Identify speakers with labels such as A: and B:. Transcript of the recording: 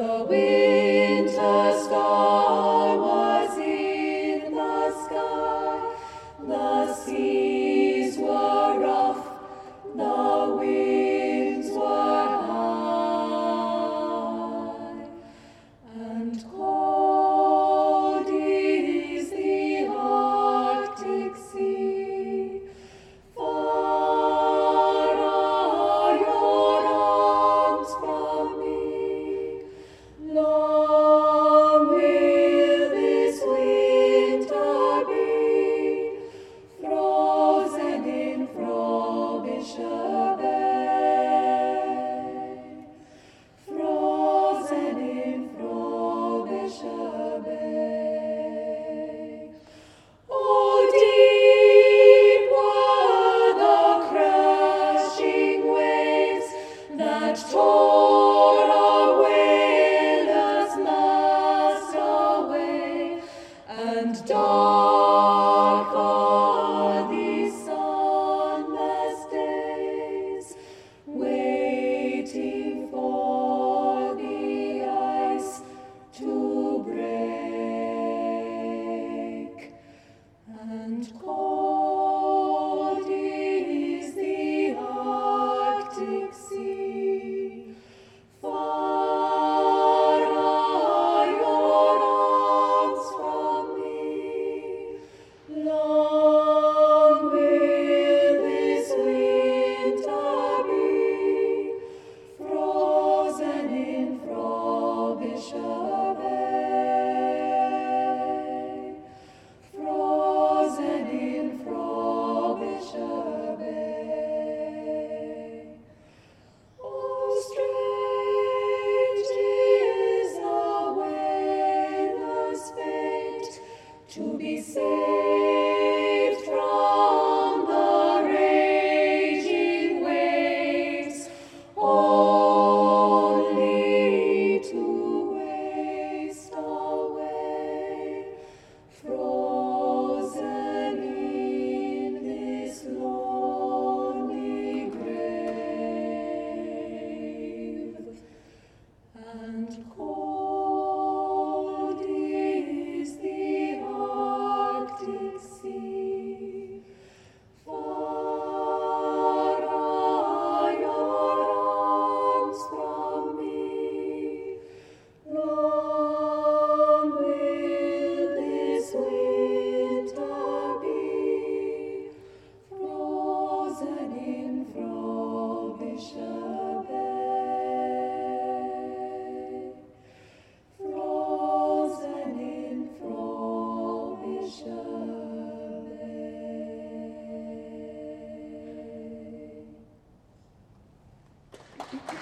A: The winter star was in the sky, the seas were rough, the winds were high, and cold is the Arctic sea. Far are your arms from me. Long will this winter be, frozen in Frobisher Bay, frozen in Frobisher Bay. Oh, deep were the crashing waves that tore our whalers' mast away, and dark are these sunless days, waiting for the ice to break. And cold is the Arctic sea. Far are your arms from me. Long will this winter be, frozen in Frobisher Bay, frozen in Frobisher Bay. Oh, strange is the whaler's fate, to be saved from the raging waves, only to waste away, frozen in this lonely grave. And cold is the Arctic sea. Far are your arms from me. Long will this winter be, frozen in Frobisher Bay, frozen in Frobisher Bay.